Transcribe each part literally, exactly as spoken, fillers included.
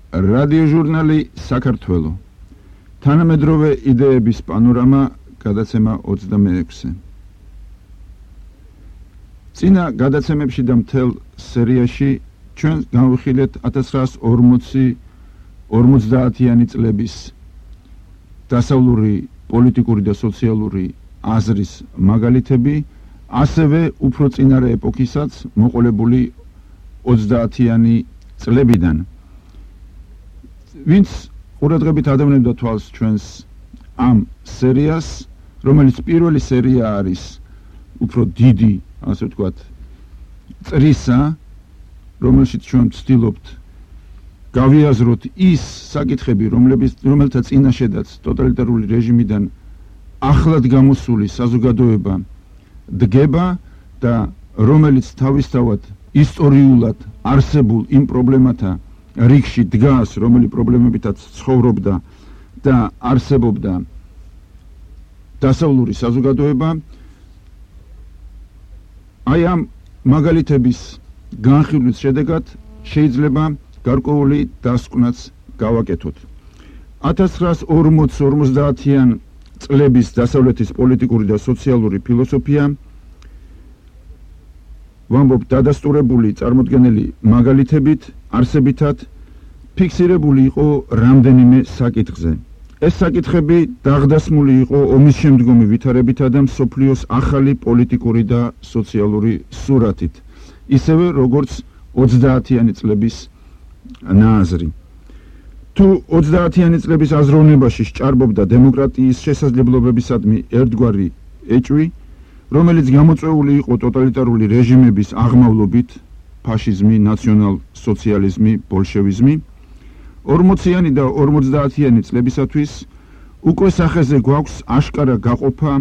რადიოჟურნალი საქართველო. თანამედროვე იდეების პანორამა გადაცემა ოცდამეექვსე. წინა გადაცემებში და მთელ სერიაში ჩვენ განვიხილეთ ათას ცხრაას ორმოცდაათიანი წლების დასავლური პოლიტიკური და სოციალური აზრის მაგალითები, ასევე უფრო წინარე ეპოქისაც მოყოლებული ოცდაათიანი წლებიდან. ვინც ყურადღებით ადევნებდა თვალს ჩვენს ამ სერიას, რომელიც პირველი სერია არის უფრო დიდი, ასე ვთქვათ, წრისა, რომელშიც ჩვენ ვცდილობთ გავიაზროთ ის საკითხები, რომლებიც რომელთა წინაშედაც ტოტალიტარული რეჟიმიდან ახლად გამოსული საზოგადოება დგება და რომელიც თავისთავად ისტორიულად არსებულ იმ პრობლემათა რიგში დგას, რომელი პრობლემებითაც ცხოვრობდა და არსებობდა დასავლური საზოგადოება. აი ამ მაგალითების განხილვის შედეგად შეიძლება გარკვეული დასკვნაც გავაკეთოთ. ათას ცხრაას ორმოცდაათიან წლების დასავლეთის პოლიტიკური და სოციალური ფილოსოფია ვამბობ დადასტურებული წარმოდგენილი მაგალითებით არსებითად ფიქსირებული იყო რამდენიმე საკითხზე. ეს საკითხები დაღდასმული იყო ომის შემდგომი ვითარებითა და მსოფლიოს ახალი პოლიტიკური და სოციალური სურათით, ისევე როგორც ოცდაათიანი წლების ნააზრი. თუ ოცდაათიანი წლების აზროვნებაში სჭარბობდა დემოკრატიის შესაძლებლობებისადმი ერთგვარი ეჭვი, რომელიც გამოწვეული იყო ტოტალიტარული რეჟიმების აღმავლობით, ფაშიზმი, ნაციონალ-სოციალიზმი, ბოლშევიზმი, ორმოციანი და ორმოცდაათიანი წლებისათვის უკვე სახეზე გვაქვს აშკარა გაყოფა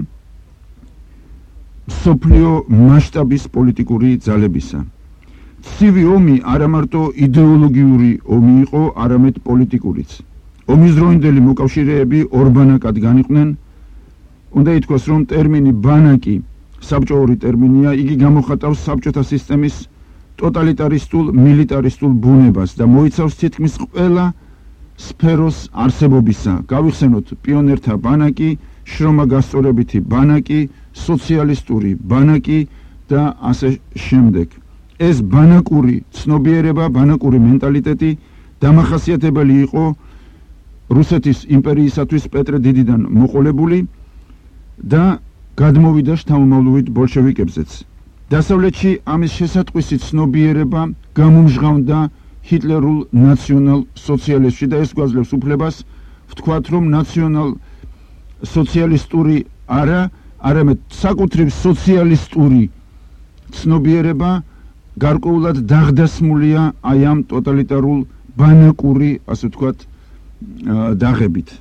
მსოფლიო მასშტაბის პოლიტიკური ძალებისა. ცივი ომი არა მარტო იდეოლოგიური ომი იყო, არამედ პოლიტიკურიც. ომის დროინდელი მოკავშირეები ორბანაკად განიყვნენ. უნდა ითქვას, რომ ტერმინი ბანაკი საბჭოური ტერმინია, იგი გამოხატავს საბჭოთა სისტემის ტოტალიტარისტულ მილიტარისტულ ბუნებას და მოიცავს თითქმის ყველა სფეროს არსებობისა. გავიხსენოთ პიონერთა ბანაკი, შრომაგასწორებითი ბანაკი, სოციალისტური ბანაკი და ასე შემდეგ. ეს ბანაკური ცნობიერება, ბანაკური მენტალიტეტი დამახასიათებელი იყო რუსეთის იმპერიისათვის პეტრე დიდიდან მოყოლებული და გადმოვიდა შთამომავლობით ბოლშევიკებზეც. დასავლეთში ამის შესატყვისი ცნობიერება გამომჟღავნდა ჰიტლერულ ნაციონალ-სოციალიზმში და ეს გვაძლევს უფლებას ვთქვათ, რომ ნაციონალ-სოციალისტური არა, არამედ საკუთრივ სოციალისტური ცნობიერება გარკვეულად დაღდასმულია აი ამ ტოტალიტარულ ბანაკური, ასე ვთქვათ, დაღებით.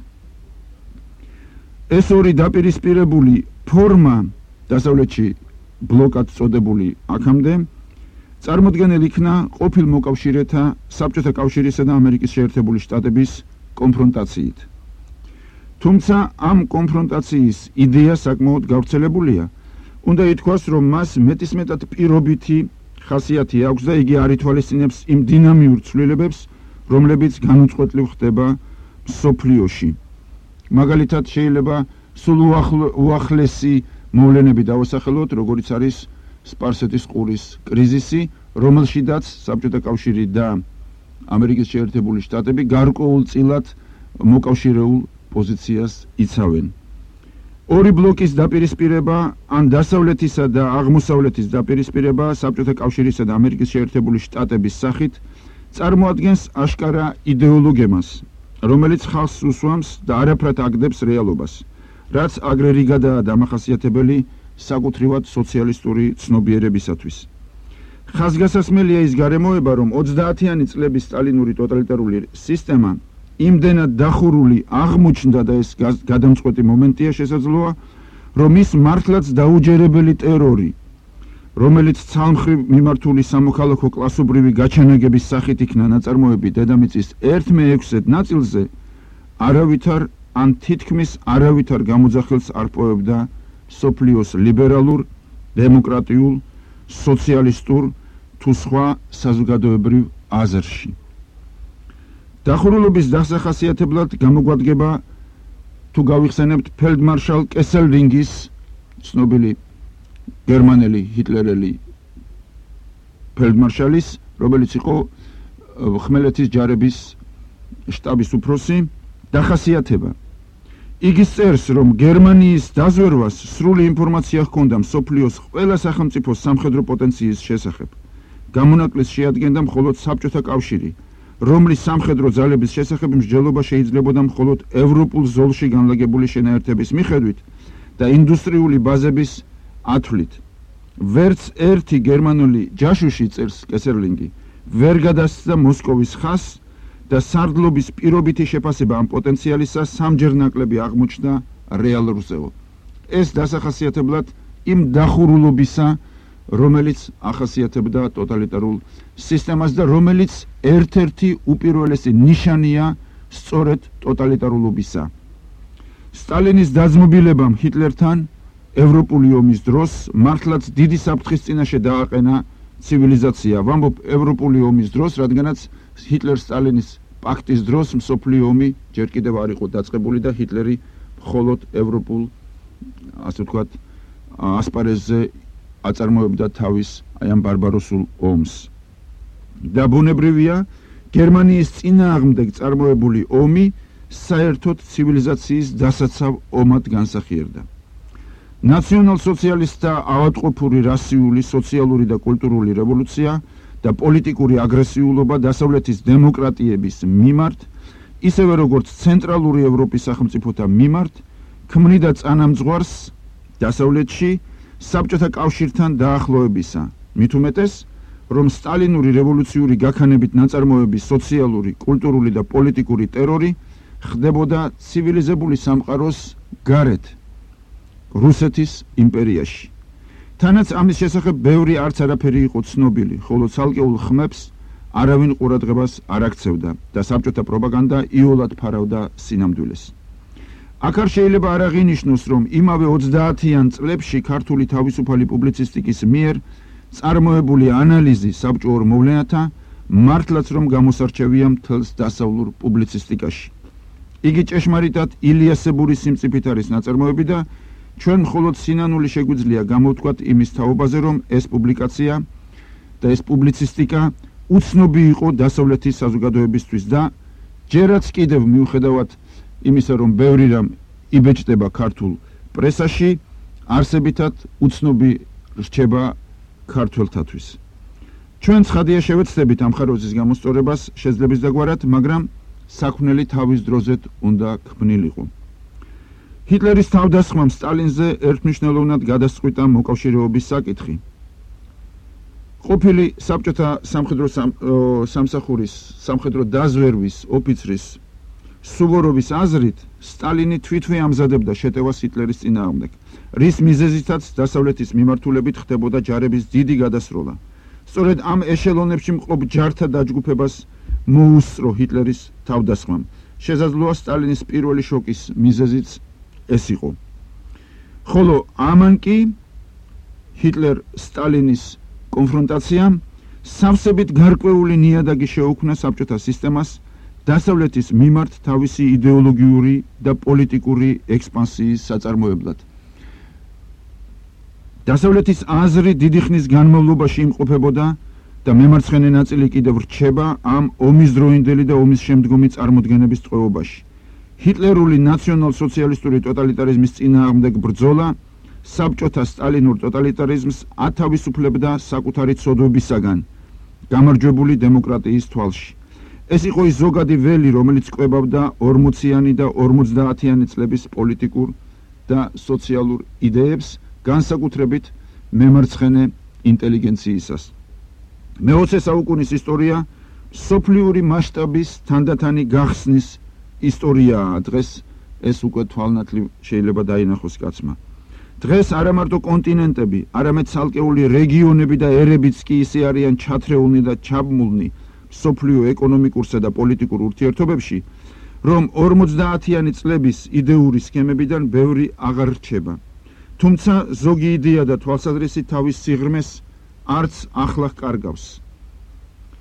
ეს ორი დაპირისპირებული ფორმა დასავლეთში ბლოკად წოდებული აქამდე წარმოდგენილ იქნა ყოფილ მოკავშირეთა, საბჭოთა კავშირისა და ამერიკის შეერთებული შტატების კონფრონტაციით. თუმცა ამ კონფრონტაციის იდეა საკმაოდ გავრცელებულია. უნდა ითქვას, რომ მას მეტისმეტად პირობითი ხასიათი აქვს და იგი არ ითვალისწინებს იმ დინამიურ ცვლილებებს, რომლებიც განუწყვეტლივ ხდება მსოფლიოში. მაგალითად, შეიძლება სულ უახლესი მოვლენები დავასახელოთ, როგორიც არის სპარსეთის ყურის კრიზისი, რომელშიდაც საბჭოთა კავშირი და ამერიკის შეერთებული შტატები გარკვეულწილად მოკავშირეულ პოზიციას იცავენ. ორი ბლოკის დაპირისპირება, ან დასავლეთისა და აღმოსავლეთის დაპირისპირება საბჭოთა კავშირისა და ამერიკის შეერთებული შტატების სახით წარმოადგენს აშკარა იდეოლოგემას, რომელიც ხალხს უსვამს და არაფრად აგდებს რეალობას, რაც აგრერიგადაა დამახასიათებელი საკუთრივად სოციალისტური ცნობიერებისათვის. ხაზგასასმელია ის გარემოება, რომ ოცდაათიანი წლების სტალინური ტოტალიტარული სისტემა იმდენად დახურული აღმოჩნდა და ეს გადამწყვეტი მომენტია შესაძლოა, რომ ის მართლაც დაუჯერებელი ტერორი, რომელიც ცალმხრივ მიმართული სამოქალაქო კლასობრივი გაჩანაგების სახით იქნა ნაწარმოები დედამიწის ერთ მეექვსედ ნაწილზე, არავითარ ან თითქმის არავითარ გამოძახილს არ პოებდა სოფლიოს ლიბერალურ, დემოკრატიულ, სოციალისტურ თუ სხვა საზოგადოებრივ აზრში. დახურულობის დასახასიათებლად გამოგვადგება თუ გავიხსენებთ ფელდმარშალ კესელრინგის ცნობილი გერმანელი ჰიტლერელი ფელდმარშალის, რომელიც იყო ხმელეთის ჯარების შტაბის უფროსი, დახასიათება. იგი წერს, რომ გერმანიის დაზვერვას სრული ინფორმაცია ჰქონდა მსოფლიოს ყველა სახელმწიფოს სამხედრო პოტენციის შესახებ. გამონაკლისს შეადგენდა მხოლოდ საბჭოთა კავშირი, რომლის სამხედრო ძალების შესახებ მსჯელობა შეიძლებოდა მხოლოდ ევროპულ ზოლში განლაგებული შენაერთების მიხედვით და ინდუსტრიული ბაზების ათვლით. ვერც ერთი გერმანული ჯაშუში, წერს კესერლინგი, ვერ გადასცა მოსკოვის ხაზს და სარდლობის პირობითი შეფასება ამ პოტენციალისა სამჯერ ნაკლები აღმოჩნდა რეალურზეო. ეს დასახასიათებლად იმ დახურულობისა, რომელიც ახასიათებდა ტოტალიტარულ სისტემას და რომელიც ერთ-ერთი უპირველესი ნიშანია სწორედ ტოტალიტარულობისა. სტალინის დაძმობილებამ ჰიტლერთან ევროპული ომის დროს მართლაც დიდი საფრთხის წინაშე დააყენა ცივილიზაცია. ვამბობ ევროპული ომის დროს, რადგანაც ჰიტლერ-სტალინის პაქტის დროს მსოფლიო ომი ჯერ კიდევ არ იყო დაწყებული და ჰიტლერი მხოლოდ ევროპულ, ასე ვთქვათ, ასპარეზზე აწარმოებდა თავის აი ამ ბარბაროსულ ომს. და ბუნებრივია, გერმანიის წინააღმდეგ წარმოებული ომი საერთოდ ცივილიზაციის დასაცავ ომად განსახიერდა. ნაციონალ-სოციალისტთა ავადმყოფური რასიული, სოციალური და კულტურული რევოლუცია და პოლიტიკური აგრესიულობა დასავლეთის დემოკრატიების მიმართ, ისევე როგორც ცენტრალური ევროპის სახელმწიფოთა მიმართ, ქმნიდა წანამძღვარს დასავლეთში საბჭოთა კავშირთან დაახლოებისა. მით უმეტეს, რომ სტალინური რევოლუციური გაქანებით ნაწარმოების სოციალური, კულტურული და პოლიტიკური ტერორი ხდებოდა ცივილიზებული სამყაროს გარეთ, რუსეთის იმპერიაში. თანაც ამის შესახებ ბევრი არც არაფერი იყო ცნობილი, ხოლო ცალკეულ ხმებს არავინ ყურადღებას არ აქცევდა და საბჭოთა პროპაგანდა იოლად ფარავდა სინამდვილეს. აქ არ შეიძლება არ აღინიშნოს, რომ იმავე ოცდაათიან წლებში ქართული თავისუფალი პუბლიცისტიკის მიერ წარმოებული ანალიზი საბჭოურ მოვლენათა მართლაც რომ გამოსარჩევია მთელს დასავლურ პუბლიცისტიკაში. იგი ჭეშმარიტად ილიასებური სიმწიფით არის ნაწარმოები და ჩვენ მხოლოდ სინანული შეგვიძლია გამოვთქვათ იმის თაობაზე, რომ ეს პუბლიკაცია და ეს პუბლიცისტიკა უცნობი იყო დასავლეთის საზოგადოებისთვის და ჯერაც კიდევ მიუხედავად იმისა, რომ ბევრი რამ იბეჭდება ქართულ პრესაში, არსებითად უცნობი რჩება ქართველთათვის. ჩვენ ცხადია შევეცდებით ამ ხარვეზის გამოსწორებას შეძლების დაგვარად, მაგრამ საქმნელი თავის დროზეთ უნდა ქმნილიყო. ჰიტლერის თავდასხმამ სტალინზე ერთმნიშვნელოვნად გადასწყვიტა მოკავშირეობის საკითხი. ყოფილი საბჭოთა სამხედრო სამსახურის სამხედრო დაზვერვის ოფიცრის სუვოროვის აზრით, სტალინი თვითვე ამზადებდა შეტევას ჰიტლერის წინააღმდეგ, რის მიზეზითაც დასავლეთის მიმართულებით ხდებოდა ჯარების დიდი გადასროლა. სწორედ ამ ეშელონებში მყოფ ჯართა დაჯგუფებას მოუსწრო ჰიტლერის თავდასხმამ. შესაძლოა სტალინის პირველი შოკის მიზეზიც ეს იყო. ხოლო ამან კი ჰიტლერ-სტალინის კონფრონტაციამ სავსებით გარკვეული ნიადაგი შეუქმნა საბჭოთა სისტემას დასავლეთის მიმართ თავისი იდეოლოგიური და პოლიტიკური ექსპანსიის საწარმოებლად. დასავლეთის აზრი დიდი ხნის განმავლობაში იმყოფებოდა და მემარცხენე ნაწილი კიდევ რჩება ამ ომის დროინდელი და ომის შემდგომი წარმოდგენების ტყვეობაში. ჰიტლერული ნაციონალ-სოციალისტური ტოტალიტარიზმის წინააღმდეგ ბრძოლა საბჭოთა სტალინურ ტოტალიტარიზმს ათავისუფლებდა საკუთარი ცოდვებისაგან, გამარჯვებული დემოკრატიის თვალში. ეს იყო ის ზოგადი ველი, რომელიც კვებავდა ორმოციანი და ორმოცდაათიანი წლების პოლიტიკურ და სოციალურ იდეებს, განსაკუთრებით მემარცხენე ინტელიგენციისას. მეოცე საუკუნის ისტორია სოფლიური მასშტაბის თანდათანი გახსნის ისტორიაა. დღეს ეს უკვე თვალნათლივ შეიძლება დაინახოს კაცმა. დღეს არა მარტო კონტინენტები, არამედ ცალკეული რეგიონები და ერებიც კი ისე არიან ჩათრეულნი და ჩაბმულნი სოფლიო ეკონომიკურსა და პოლიტიკურ ურთიერთობებში, რომ ორმოცდაათიანი წლების იდეური სქემებიდან ბევრი აღარ რჩება. თუმცა ზოგი იდეა და თვალსაზრისი თავის სიღრმეს არც ახლა კარგავს.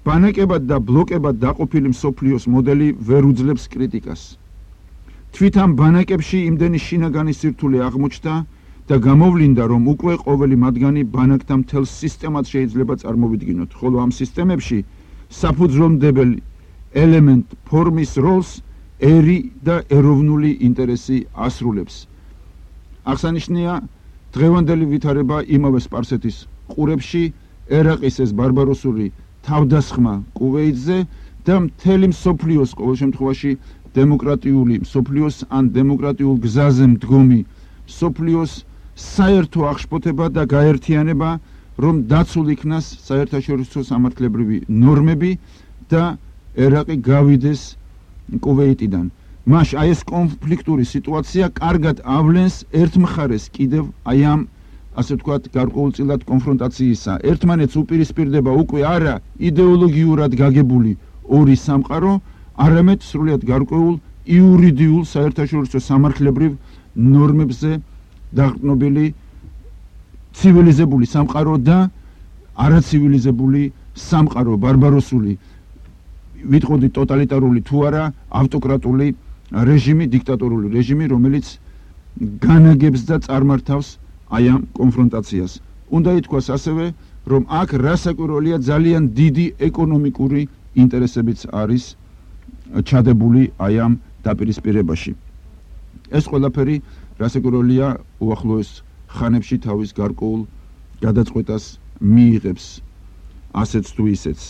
ბანაკებად და ბლოკებად დაყოფილი მსოფლიოს მოდელი ვერ უძლებს კრიტიკას. თვით ამ ბანაკებში იმდენი შინაგანი სირთულე აღმოჩნდა და გამოვლინდა, რომ უკვე ყოველი მათგანი ბანაკთა მთელ სისტემად შეიძლება წარმოვიდგინოთ, ხოლო ამ სისტემებში საფუძვლომდებელი ელემენტ ფორმის როლს ერი და ეროვნული ინტერესი ასრულებს. აღსანიშნია დღევანდელი ვითარება იმავე სპარსეთის ყურებში, ერაყის ეს ბარბაროსული თავდასხმა კუვეითზე და მთელი მსოფლიოს ყოველ შემთხვევაში დემოკრატიული მსოფლიოს ან დემოკრატიულ გზაზე მდგომი მსოფლიოს საერთო აღშფოთება და გაერთიანება, რომ დაცულ იქნას საერთაშორისო სამართლებრივი ნორმები და ერაყი გავიდეს კუვეიტიდან. მაშ აი ეს კონფლიქტური სიტუაცია კარგად ავლენს ერთ მხარეს კიდევ აი ამ ასე ვთქვათ გარკვეულწილად კონფრონტაციისა. ერთმანეთს უპირისპირდება უკვე არა იდეოლოგიურად გაგებული ორი სამყარო, არამედ სრულიად გარკვეულ იურიდიულ საერთაშორისო სამართლებრივ ნორმებზე დაყრდნობილი ცივილიზებული სამყარო და არაცივილიზებული სამყარო, ბარბაროსული, ვიტყოდი ტოტალიტარული თუ არა ავტოკრატული რეჟიმი, დიქტატორული რეჟიმი, რომელიც განაგებს და წარმართავს აი ამ კონფრონტაციას. უნდა ითქვას ასევე, რომ აქ რასაკვირველია ძალიან დიდი ეკონომიკური ინტერესებიც არის ჩადებული აი ამ დაპირისპირებაში. ეს ყველაფერი რასაკვირველია უახლოეს ხანებში თავის გარკვეულ გადაწყვეტას მიიღებს, ასეც თუ ისეც.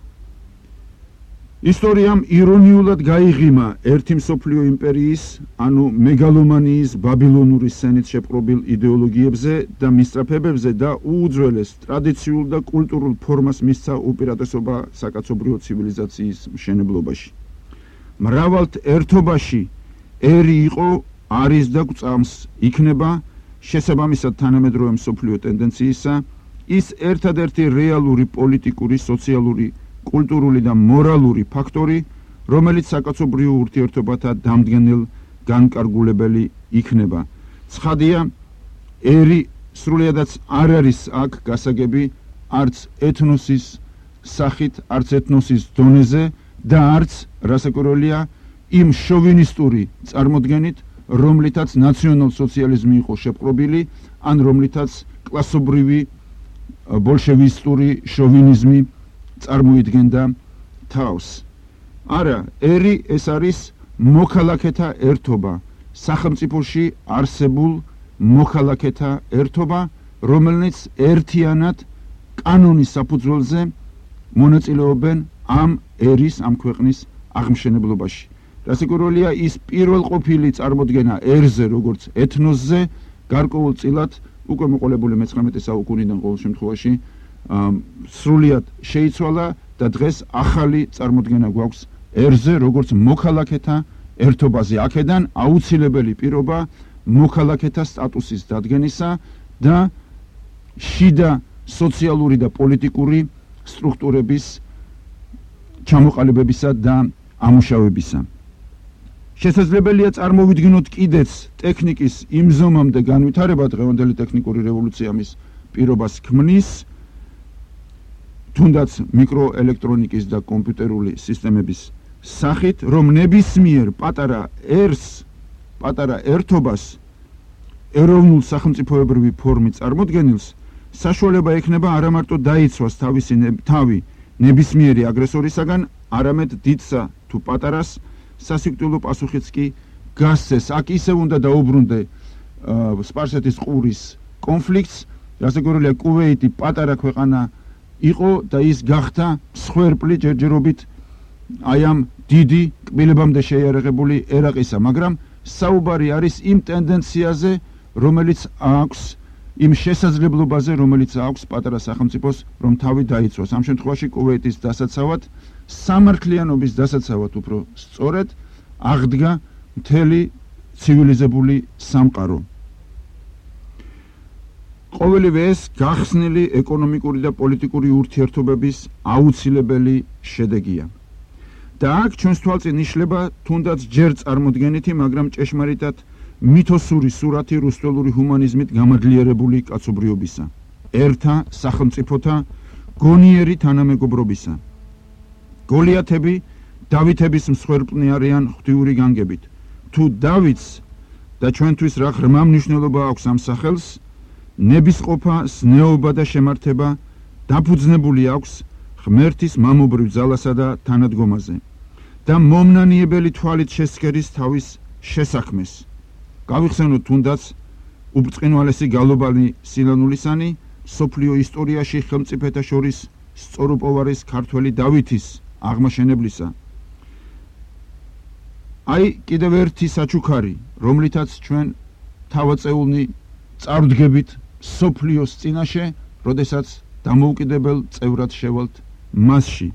ისტორიამ ირონიულად გაიღიმა ერთი მსოფლიო იმპერიის, ანუ მეგალომანიის ბაბილონური სცენით შეპყრობილ იდეოლოგიებზე და მისწრაფებებზე და უუძველეს ტრადიციულ და კულტურულ ფორმას მისცა უპირატესობა საკაცობრიო ცივილიზაციის მშენებლობაში. მრავალთ ერთობაში ერი იყო, არის და გვწამს იქნება შესაბამისად თანამედროვე მსოფლიო ტენდენციისა ის ერთადერთი რეალური პოლიტიკური, სოციალური, კულტურული და მორალური ფაქტორი, რომელიც საკაცობრიო ურთიერთობათა დამდგენელ განკარგულებელი იქნება. ცხადია, ერი სრულიადაც არ არის აქ გასაგები არც ეთნოსის სახით, არც ეთნოსის დონეზე და არც რასაკვირველია იმ შოვინისტური წარმოდგენით, რომლითაც ნაციონალ-სოციალიზმი იყო შეპყრობილი, ან რომლითაც კლასობრივი ბოლშევისტური შოვინიზმი წარმოიდგენდა თავს. არა, ერი ეს არის მოქალაქეთა ერთობა, სახელმწიფოში არსებულ მოქალაქეთა ერთობა, რომელიც ერთიანად კანონის საფუძველზე მონაწილეობენ ამ ერის, ამ ქვეყნის აღმშენებლობაში. რასაკვირველია ის პირველყოფილი წარმოდგენა ერზე, როგორც ეთნოსზე, გარკვეულწილად უკვე მოყოლებული მეცხრამეტე საუკუნიდან ყოველ შემთხვევაში სრულიად შეიცვალა და დღეს ახალი წარმოდგენა გვაქვს ერზე, როგორც მოქალაქეთა ერთობაზე. აქედან აუცილებელი პირობა მოქალაქეთა სტატუსის დადგენისა და შიდა სოციალური და პოლიტიკური სტრუქტურების ჩამოყალიბებისა და ამუშავებისა. შესაძლებელია წარმოვიდგინოთ კიდეც ტექნიკის იმ ზომამდე განვითარება, დღევანდელი ტექნიკური რევოლუცია მის პირობას ქმნის, თუნდაც მიკროელექტრონიკის და კომპიუტერული სისტემების სახით, რომ ნებისმიერ პატარა ერს, პატარა ერთობას, ეროვნულ სახელმწიფოებრივი ფორმით წარმოდგენილს, საშუალება ექნება არა მარტო დაიცვას თავისი თავი ნებისმიერი აგრესორისაგან, არამედ დიდსა თუ პატარას სასიკვდილო პასუხიც კი გასცეს. აქ ისევ უნდა დაუბრუნდე სპარსეთის ყურის კონფლიქტს, რასაკვირველია კუვეიტი პატარა ქვეყანა იყო და ის გახდა მსხვერპლი ჯერჯერობით აი ამ დიდი კბილებამდე შეიარაღებული ერაყისა, მაგრამ საუბარი არის იმ ტენდენციაზე, რომელიც აქვს, იმ შესაძლებლობაზე, რომელიც აქვს პატარა სახელმწიფოს, რომ თავი დაიცვას. ამ შემთხვევაში კუვეიტის დასაცავად, სამართლიანობის დასაცავად უფრო სწორედ აღდგა მთელი ცივილიზებული სამყარო. ყოველივე ეს გახსნილი ეკონომიკური და პოლიტიკური ურთიერთობების აუცილებელი შედეგია. და აქ ჩვენს თვალწინ იშლება თუნდაც ჯერ წარმოდგენითი, მაგრამ ჭეშმარიტად მითოსური სურათი რუსთაველი ჰუმანიზმით გამადლიერებული კაცობრიობისა, ერთა სახელმწიფოთა გონიერი თანამეგობრობისა. გოლიათები დავითების მსხვერპლნი არიან ღვთიური განგებით. თუ დავითს და ჩვენთვის რა ღრმა მნიშვნელობა აქვს ამ სახელს, ნებისყოფა, ზნეობა და შემართება დაფუძნებული აქვს ღმერთის მამობრივ ძალასა და თანადგომაზე და მომნანიებელი თვალით შესქერის თავის შესაქმეს. გავიხსენოთ თუნდაც უბრწყინვალესი გალობანი სილანულისანი სოფლიო ისტორიაში ხელმწიფეთა შორის სწორუპოვარის ქართველი დავითის აღმაშენებლისა. აი კიდევ ერთი საჩუქარი, რომლითაც ჩვენ თავაწეულნი წარვდგებით სოფლიოს წინაშე, როდესაც დამოუკიდებელ წევრად შევალთ მასში.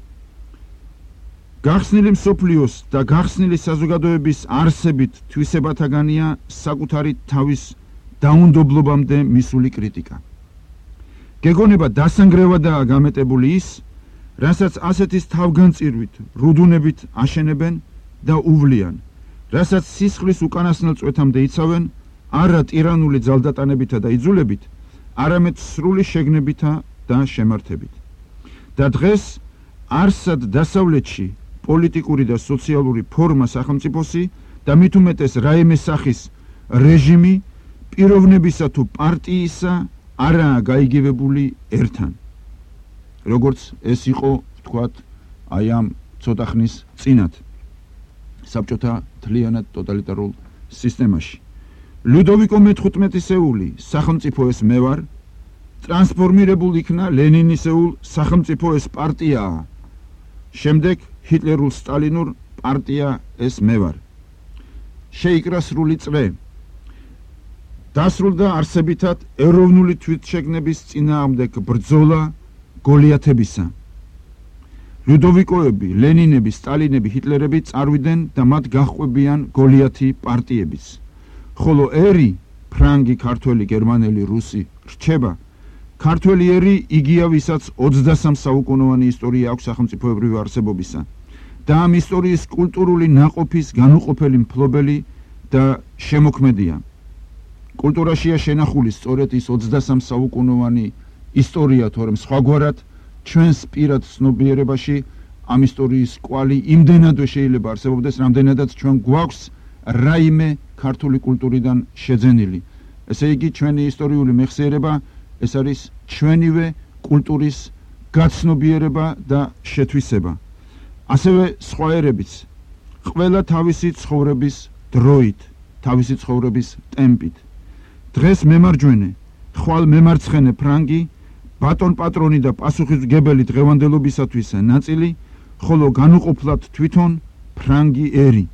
გახსნილი მსოფლიოს და გახსნილი საზოგადოების არსებით თვისებათაგანია საკუთარი თავის დაუნდობლობამდე მისული კრიტიკა. გეგონება დასანგრევადაა გამეტებული ის, რასაც ასეთის თავგანწირვით, რუდუნებით აშენებენ და უვლიან, რასაც სისხლის უკანასკნელ წვეთამდე იცავენ, არა ტირანული ძალდატანებითა და იძულებით, არამედ სრული შეგნებითა და შემართებით. და დღეს არსად დასავლეთში პოლიტიკური და სოციალური ფორმა სახელმწიფოსი და მით უმეტეს რაიმე სახის რეჟიმი პიროვნებისა თუ პარტიისა არაა გაიგივებული ერთან. როგორც ეს იყო, ვთქვათ, აი ამ ცოტა ხნის წინათ საბჭოთა მთლიანად ტოტალიტარულ სისტემაში. ლუდოვიკო მეთხუთმეტისეული სახელმწიფო ეს მე ვარ, ტრანსფორმირებულ იქნა ლენინისეულ სახელმწიფო ეს პარტიაა. შემდეგ ჰიტლერულ სტალინურ პარტია ეს მე ვარ. შეიკრა სრული წრე. დასრულდა არსებითად ეროვნული თვითშეგნების წინააღმდეგ ბრძოლა გოლიათებისა. ლუდოვიკოები, ლენინები, სტალინები, ჰიტლერები წარვიდნენ და მათ გაჰყვებიან გოლიათი პარტიებიც. ხოლო ერი, ფრანგი, ქართველი, გერმანელი, რუსი რჩება. ქართველი ერი იგია, ვისაც ოცდასამ საუკუნოვანი ისტორია აქვს სახელმწიფოებრივი არსებობისა და ამ ისტორიის კულტურული ნაყოფის განუყოფელი მფლობელი და შემოქმედია. კულტურაშია შენახული სწორედ ის ოცდასამ საუკუნოვანი ისტორია, თორემ სხვაგვარად ჩვენს პირად ცნობიერებაში ამ ისტორიის კვალი იმდენადვე შეიძლება არსებობდეს, რამდენადაც ჩვენ გვაქვს რაიმე ქართული კულტურიდან შეძენილი. ესე იგი, ჩვენი ისტორიული მეხსიერება ეს არის ჩვენივე კულტურის გაცნობიერება და შეთვისება. ასევე სხვა ერებიც ყველა თავისი ცხოვრების დროით, თავისი ცხოვრების ტემპით. დღეს მემარჯვენე, ხვალ მემარცხენე ფრანგი, ბატონ პატრონი და პასუხისმგებელი დღევანდელობისათვის ნაწილი, ხოლო განუყოფლად თვითონ ფრანგი ერი.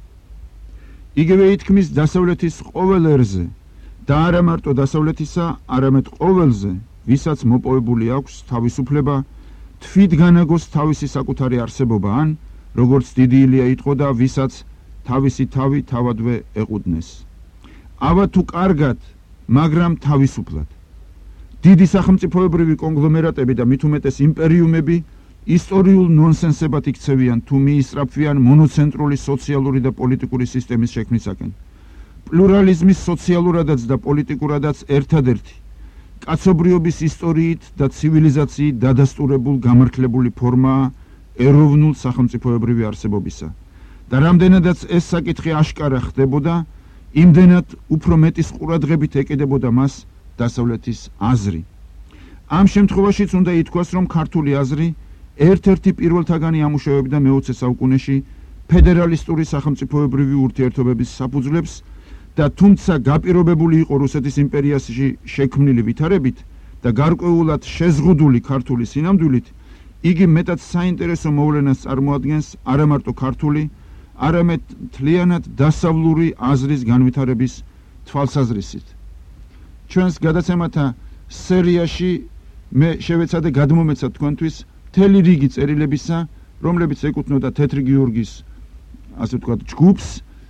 იგივე ითქმის დასავლეთის ყოველ ერზე და არა მარტო დასავლეთისა, არამედ ყოველზე, ვისაც მოპოვებული აქვს თავისუფლება, თვითგანაგოს თავისი საკუთარი არსებობა ან, როგორც დიდი ილია იტყო და ვისაც თავისი თავი თავადვე ეყუდნეს. ავა თუ კარგად, მაგრამ თავისუფლად. დიდი სახელმწიფოებრივი კონგლომერატები და მით უმეტეს იმპერიუმები ისტორიულ ნონსენსებად იქცევიან თუ მიისწრაფვიან მონოცენტრული სოციალური და პოლიტიკური სისტემის შექმნისაკენ. პლურალიზმის სოციალურადაც და პოლიტიკურადაც ერთადერთი კაცობრიობის ისტორიით და ცივილიზაციით დადასტურებულ გამართლებული ფორმაა ეროვნულ სახელმწიფოებრივი არსებობისა. და რამდენადაც ეს საკითხი აშკარა ხდებოდა, იმდენად უფრო მეტის ყურადღებით ეკიდებოდა მას დასავლეთის აზრი. ამ შემთხვევაშიც უნდა ითქვას, რომ ქართული აზრი ერთ-ერთი პირველთაგანი ამუშავებდა მეოცე საუკუნეში ფედერალისტური სახელმწიფოებრივი ურთიერთობების საფუძვლებს და თუმცა გაპირობებული იყო რუსეთის იმპერიაში შექმნილი ვითარებით და გარკვეულად შეზღუდული ქართული სინამდვილით, იგი მეტად საინტერესო მოვლენას წარმოადგენს არა მარტო ქართული, არამედ მთლიანად დასავლური აზრის განვითარების თვალსაზრისით. ჩვენს გადაცემათა სერიაში მე შევეცადე გადმომეცად თქვენთვის მთელი რიგი წერილებისა, რომლებიც ეკუთვნოდა თეთრი გიორგის, ასე ვთქვათ, ჯგუფს,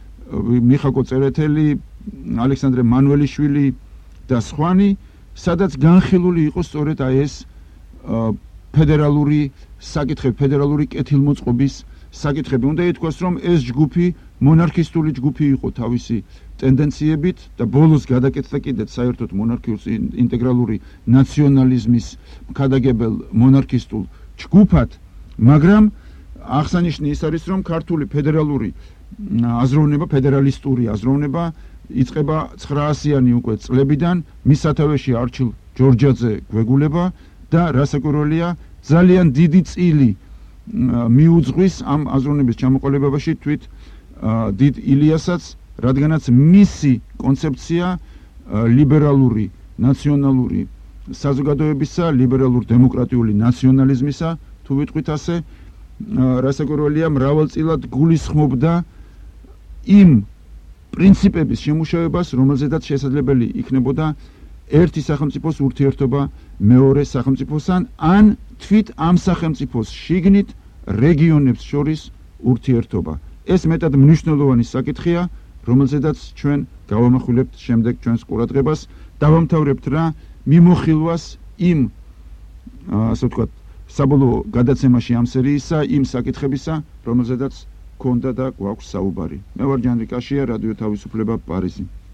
მიხაკო წერეთელი, ალექსანდრე მანუელიშვილი და სხვანი, სადაც განხილული იყო სწორედ აი ეს ფედერალური საკითხები, ფედერალური კეთილმოწყობის საკითხები. უნდა ითქვას, რომ ეს ჯგუფი მონარქისტული ჯგუფი იყო თავისი ტენდენციებით და ბოლოს გადაკეთდა კიდეც საერთოდ მონარქიულ ინტეგრალური ნაციონალიზმის მქადაგებელ მონარქისტულ ჯგუფად, მაგრამ აღსანიშნავი ის არის, რომ ქართული ფედერალური აზროვნება, ფედერალისტური აზროვნება იწყება ცხრაასიანი უკვე წლებიდან, მის სათავეში არჩილ ჯორჯაძე გვეგულება და რასაკვირველია, ძალიან დიდი წილი მიუძღვის ამ აზროვნების ჩამოყალიბებაში თვით დიდ ილიასაც, რადგანაც მისი კონცეფცია ლიბერალური, ნაციონალური საზოგადოებისა, ლიბერალურ-დემოკრატიული ნაციონალიზმისა, თუ ვიტყვით ასე, რასაკვირველია, მრავალწილად გულისხმობდა იმ პრინციპების შემუშავებას, რომელზედაც შესაძლებელი იქნებოდა ერთი სახელმწიფოს ურთიერთობა მეორე სახელმწიფოსთან, ან თვით ამ სახელმწიფოს შიგნით რეგიონებს შორის ურთიერთობა. ეს მეტად მნიშვნელოვანი საკითხია, რომელზედაც ჩვენ გავამახვილებთ შემდეგ ჩვენს ყურადღებას, დავამთავრებთ რა მიმოხილვას იმ ასე ვთქვათ, საბოლოო გადაცემაში ამ სერიისა, იმ საკითხებისა, რომელზედაც გქონდა და გვაქვს საუბარი. მე ვარ ჯანრი კაშია, რადიო თავისუფლება, პარიზი.